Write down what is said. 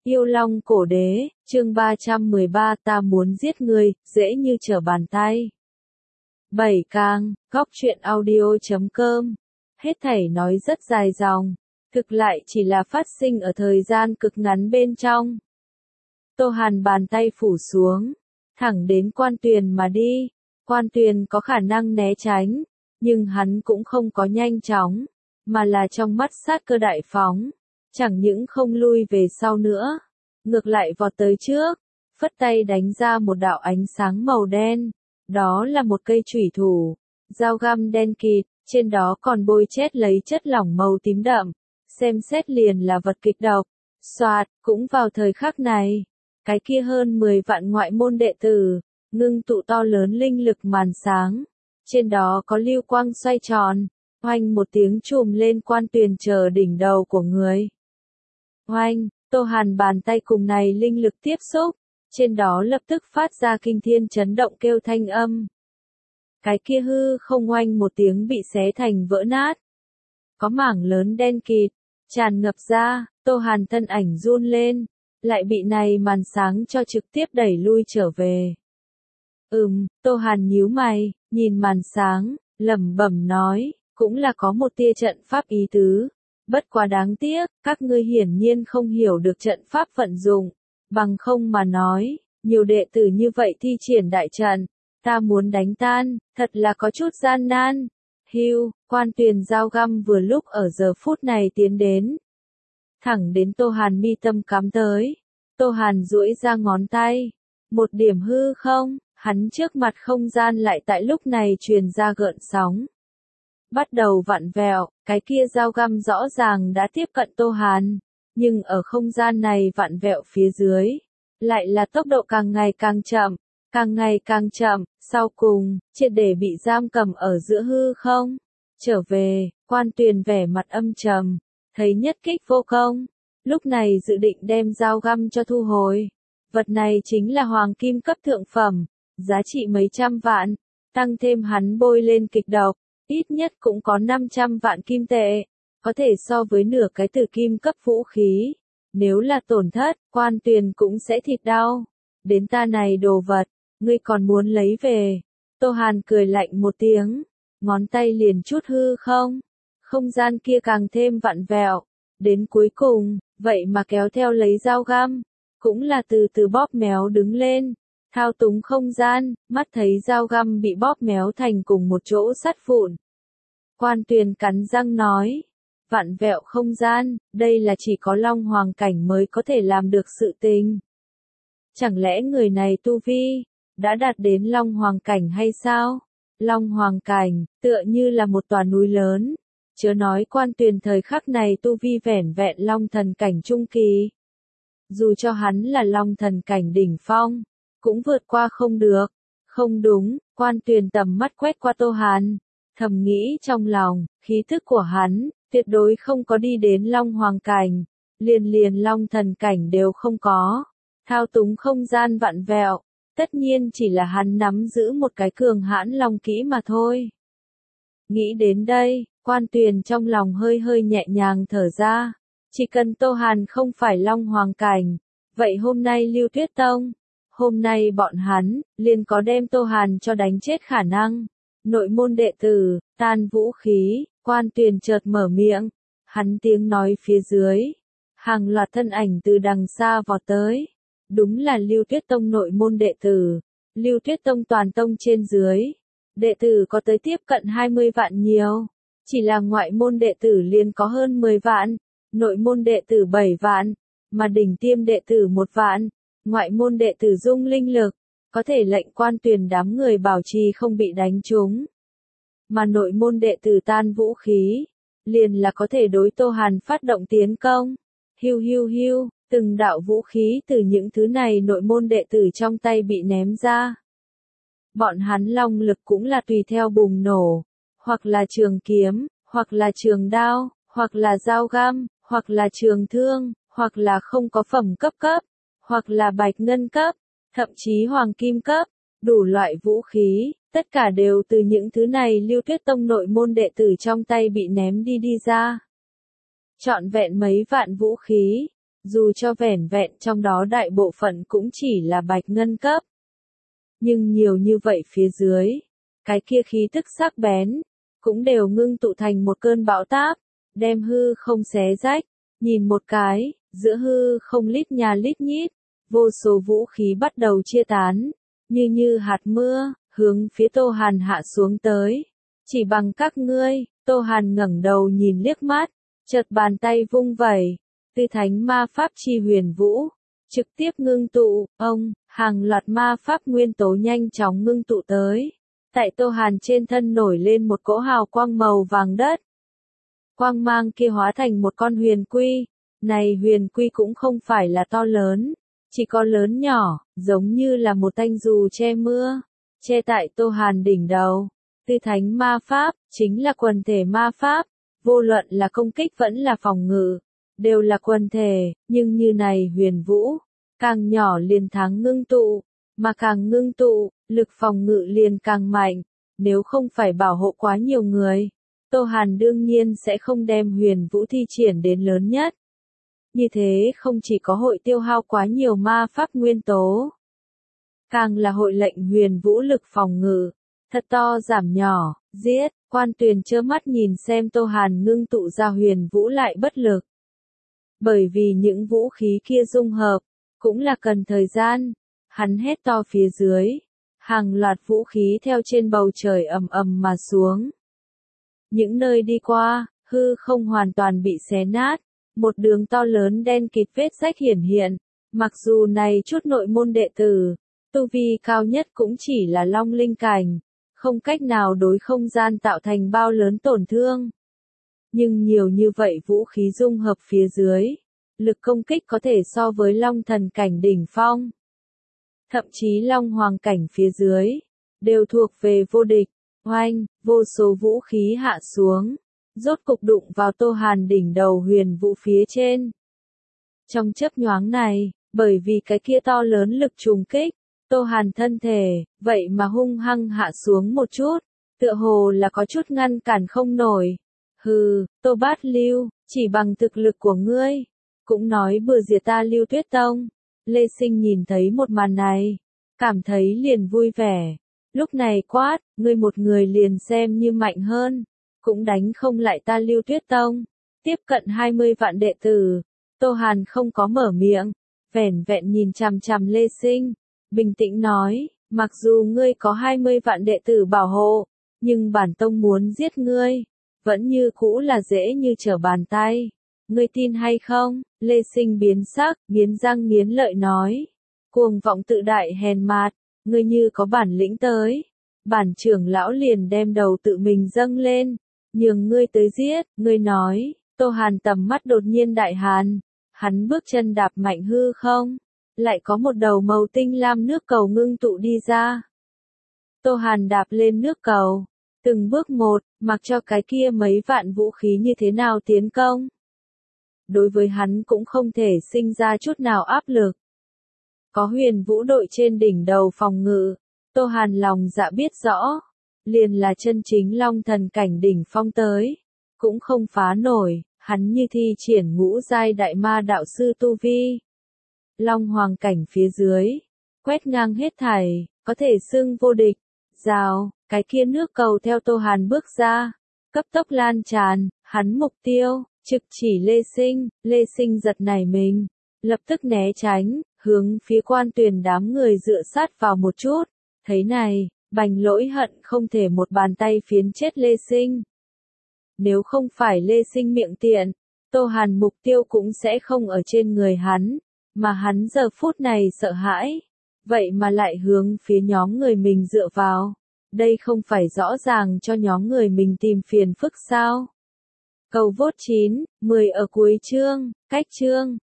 Yêu Long Cổ Đế, chương 313 ta muốn giết ngươi, dễ như trở bàn tay. 7 Càng, góc truyện audio.com. Hết thảy nói rất dài dòng, thực lại chỉ là phát sinh ở thời gian cực ngắn bên trong. Tô Hàn bàn tay phủ xuống, thẳng đến Quan Tuyền mà đi. Quan Tuyền có khả năng né tránh, nhưng hắn cũng không có nhanh chóng, mà là trong mắt sát cơ đại phóng. Chẳng những không lui về sau nữa, ngược lại vọt tới trước, phất tay đánh ra một đạo ánh sáng màu đen. Đó là một cây chủy thủ, dao găm đen kịt, trên đó còn bôi chét lấy chất lỏng màu tím đậm, xem xét liền là vật kịch độc. Soạt, cũng vào thời khắc này, cái kia hơn 10 vạn ngoại môn đệ tử, ngưng tụ to lớn linh lực màn sáng, trên đó có lưu quang xoay tròn, oanh một tiếng chùm lên Quan Tuyền chờ đỉnh đầu của người. Oanh, Tô Hàn bàn tay cùng này linh lực tiếp xúc, trên đó lập tức phát ra kinh thiên chấn động kêu thanh âm. Cái kia hư không oanh một tiếng bị xé thành vỡ nát. Có mảng lớn đen kịt, tràn ngập ra, Tô Hàn thân ảnh run lên, lại bị này màn sáng cho trực tiếp đẩy lui trở về. Tô Hàn nhíu mày, nhìn màn sáng, lẩm bẩm nói, cũng là có một tia trận pháp ý tứ. Bất quá đáng tiếc, các ngươi hiển nhiên không hiểu được trận pháp vận dụng, bằng không mà nói, nhiều đệ tử như vậy thi triển đại trận, ta muốn đánh tan, thật là có chút gian nan. Hưu, Quan Tuyền dao găm vừa lúc ở giờ phút này tiến đến. Thẳng đến Tô Hàn mi tâm cắm tới, Tô Hàn duỗi ra ngón tay, một điểm hư không, hắn trước mặt không gian lại tại lúc này truyền ra gợn sóng. Bắt đầu vặn vẹo, cái kia dao găm rõ ràng đã tiếp cận Tô Hàn, nhưng ở không gian này vặn vẹo phía dưới, lại là tốc độ càng ngày càng chậm, sau cùng, triệt để bị giam cầm ở giữa hư không. Trở về, Quan Tuyền vẻ mặt âm trầm, thấy nhất kích vô công, lúc này dự định đem dao găm cho thu hồi. Vật này chính là hoàng kim cấp thượng phẩm, giá trị mấy trăm vạn, tăng thêm hắn bôi lên kịch độc, ít nhất cũng có 500 vạn kim tệ, có thể so với nửa cái tử kim cấp vũ khí. Nếu là tổn thất, Quan Tuyền cũng sẽ thịt đau. Đến ta này đồ vật, ngươi còn muốn lấy về. Tô Hàn cười lạnh một tiếng, ngón tay liền chút hư không. Không gian kia càng thêm vặn vẹo. Đến cuối cùng, vậy mà kéo theo lấy dao găm, cũng là từ từ bóp méo đứng lên. Thao túng không gian, mắt thấy dao găm bị bóp méo thành cùng một chỗ sắt vụn. Quan Tuyền cắn răng nói, vặn vẹo không gian, đây là chỉ có Long Hoàng cảnh mới có thể làm được sự tình. Chẳng lẽ người này tu vi, đã đạt đến Long Hoàng cảnh hay sao? Long Hoàng cảnh, tựa như là một tòa núi lớn, chớ nói Quan Tuyền thời khắc này tu vi vẻn vẹn Long thần cảnh trung kỳ. Dù cho hắn là Long thần cảnh đỉnh phong, cũng vượt qua không được. Không đúng, Quan Tuyền tầm mắt quét qua Tô Hàn, thầm nghĩ trong lòng, khí thức của hắn, tuyệt đối không có đi đến Long Hoàng cảnh, liền Long thần cảnh đều không có. Thao túng không gian vặn vẹo, tất nhiên chỉ là hắn nắm giữ một cái cường hãn long kỹ mà thôi. Nghĩ đến đây, Quan Tuyền trong lòng hơi nhẹ nhàng thở ra, chỉ cần Tô Hàn không phải Long Hoàng cảnh, vậy hôm nay Lưu Tuyết Tông, hôm nay bọn hắn, liền có đem Tô Hàn cho đánh chết khả năng. Nội môn đệ tử, tan vũ khí, Quan Tuyền chợt mở miệng, hắn tiếng nói phía dưới, hàng loạt thân ảnh từ đằng xa vọt tới. Đúng là Lưu Tuyết Tông nội môn đệ tử, Lưu Tuyết Tông toàn tông trên dưới, đệ tử có tới tiếp cận 20 vạn nhiều, chỉ là ngoại môn đệ tử liền có hơn 10 vạn, nội môn đệ tử 7 vạn, mà đỉnh tiêm đệ tử 1 vạn, ngoại môn đệ tử dung linh lực, có thể lệnh Quan Tuyền đám người bảo trì không bị đánh trúng. Mà nội môn đệ tử tan vũ khí, liền là có thể đối Tô Hàn phát động tiến công. Hưu, từng đạo vũ khí từ những thứ này nội môn đệ tử trong tay bị ném ra. Bọn hắn long lực cũng là tùy theo bùng nổ, hoặc là trường kiếm, hoặc là trường đao, hoặc là dao găm, hoặc là trường thương, hoặc là không có phẩm cấp, hoặc là bạch ngân cấp, thậm chí hoàng kim cấp, đủ loại vũ khí, tất cả đều từ những thứ này Lưu Tuyết Tông nội môn đệ tử trong tay bị ném đi ra. Trọn vẹn mấy vạn vũ khí, dù cho vẻn vẹn trong đó đại bộ phận cũng chỉ là bạch ngân cấp. Nhưng nhiều như vậy phía dưới, cái kia khí tức sắc bén, cũng đều ngưng tụ thành một cơn bão táp, đem hư không xé rách, nhìn một cái, giữa hư không lít nhà lít nhít, vô số vũ khí bắt đầu chia tán, như hạt mưa, hướng phía Tô Hàn hạ xuống tới. Chỉ bằng các ngươi, Tô Hàn ngẩng đầu nhìn liếc mắt, chợt bàn tay vung vẩy, Tư Thánh Ma Pháp chi huyền vũ, trực tiếp ngưng tụ, hàng loạt ma pháp nguyên tố nhanh chóng ngưng tụ tới. Tại Tô Hàn trên thân nổi lên một cỗ hào quang màu vàng đất. Quang mang kia hóa thành một con huyền quy, này huyền quy cũng không phải là to lớn, chỉ có lớn nhỏ, giống như là một thanh dù che mưa, che tại Tô Hàn đỉnh đầu. Tư Thánh Ma Pháp, chính là quần thể ma pháp, vô luận là công kích vẫn là phòng ngự, đều là quần thể, nhưng như này huyền vũ, càng nhỏ liền thắng ngưng tụ, mà càng ngưng tụ, lực phòng ngự liền càng mạnh, nếu không phải bảo hộ quá nhiều người, Tô Hàn đương nhiên sẽ không đem huyền vũ thi triển đến lớn nhất. Như thế không chỉ có hội tiêu hao quá nhiều ma pháp nguyên tố, càng là hội lệnh huyền vũ lực phòng ngự, thật to giảm nhỏ, giết, Quan Tuyền trơ mắt nhìn xem Tô Hàn ngưng tụ ra huyền vũ lại bất lực. Bởi vì những vũ khí kia dung hợp, cũng là cần thời gian, hắn hét to phía dưới, hàng loạt vũ khí theo trên bầu trời ầm ầm mà xuống. Những nơi đi qua, hư không hoàn toàn bị xé nát, một đường to lớn đen kịt vết rách hiển hiện, mặc dù này chút nội môn đệ tử, tu vi cao nhất cũng chỉ là long linh cảnh, không cách nào đối không gian tạo thành bao lớn tổn thương. Nhưng nhiều như vậy vũ khí dung hợp phía dưới, lực công kích có thể so với long thần cảnh đỉnh phong. Thậm chí long hoàng cảnh phía dưới, đều thuộc về vô địch, oanh, vô số vũ khí hạ xuống, rốt cục đụng vào Tô Hàn đỉnh đầu huyền vũ phía trên. Trong chớp nhoáng này, bởi vì cái kia to lớn lực trùng kích, Tô Hàn thân thể, vậy mà hung hăng hạ xuống một chút, tựa hồ là có chút ngăn cản không nổi. Hừ, Tô Bát Lưu, chỉ bằng thực lực của ngươi, cũng nói bừa diệt ta Lưu Tuyết Tông. Lê Sinh nhìn thấy một màn này, cảm thấy liền vui vẻ. Lúc này quát, ngươi một người liền xem như mạnh hơn, cũng đánh không lại ta Lưu Tuyết Tông. Tiếp cận 20 vạn đệ tử, Tô Hàn không có mở miệng, vẻn vẹn nhìn chằm chằm Lê Sinh, bình tĩnh nói, mặc dù ngươi có 20 vạn đệ tử bảo hộ, nhưng bản tông muốn giết ngươi, vẫn như cũ là dễ như trở bàn tay. Ngươi tin hay không? Lê Sinh biến sắc, nghiến răng nghiến lợi nói. Cuồng vọng tự đại hèn mạt, ngươi như có bản lĩnh tới. Bản trưởng lão liền đem đầu tự mình dâng lên, nhường ngươi tới giết, ngươi nói. Tô Hàn tầm mắt đột nhiên đại hàn, hắn bước chân đạp mạnh hư không, lại có một đầu màu tinh lam nước cầu ngưng tụ đi ra. Tô Hàn đạp lên nước cầu, từng bước một, mặc cho cái kia mấy vạn vũ khí như thế nào tiến công. Đối với hắn cũng không thể sinh ra chút nào áp lực. Có huyền vũ đội trên đỉnh đầu phòng ngự, Tô Hàn lòng dạ biết rõ, liền là chân chính long thần cảnh đỉnh phong tới, cũng không phá nổi, hắn như thi triển ngũ giai đại ma đạo sư tu vi. Long hoàng cảnh phía dưới, quét ngang hết thảy, có thể xưng vô địch. Rào, cái kia nước cầu theo Tô Hàn bước ra, cấp tốc lan tràn, hắn mục tiêu, trực chỉ Lê Sinh giật nảy mình, lập tức né tránh, hướng phía Quan Tuyền đám người dựa sát vào một chút, thấy này, Bành Lỗi hận không thể một bàn tay phiến chết Lê Sinh. Nếu không phải Lê Sinh miệng tiện, Tô Hàn mục tiêu cũng sẽ không ở trên người hắn, mà hắn giờ phút này sợ hãi, vậy mà lại hướng phía nhóm người mình dựa vào, đây không phải rõ ràng cho nhóm người mình tìm phiền phức sao? Cầu vote 9, 10 ở cuối chương, cách chương.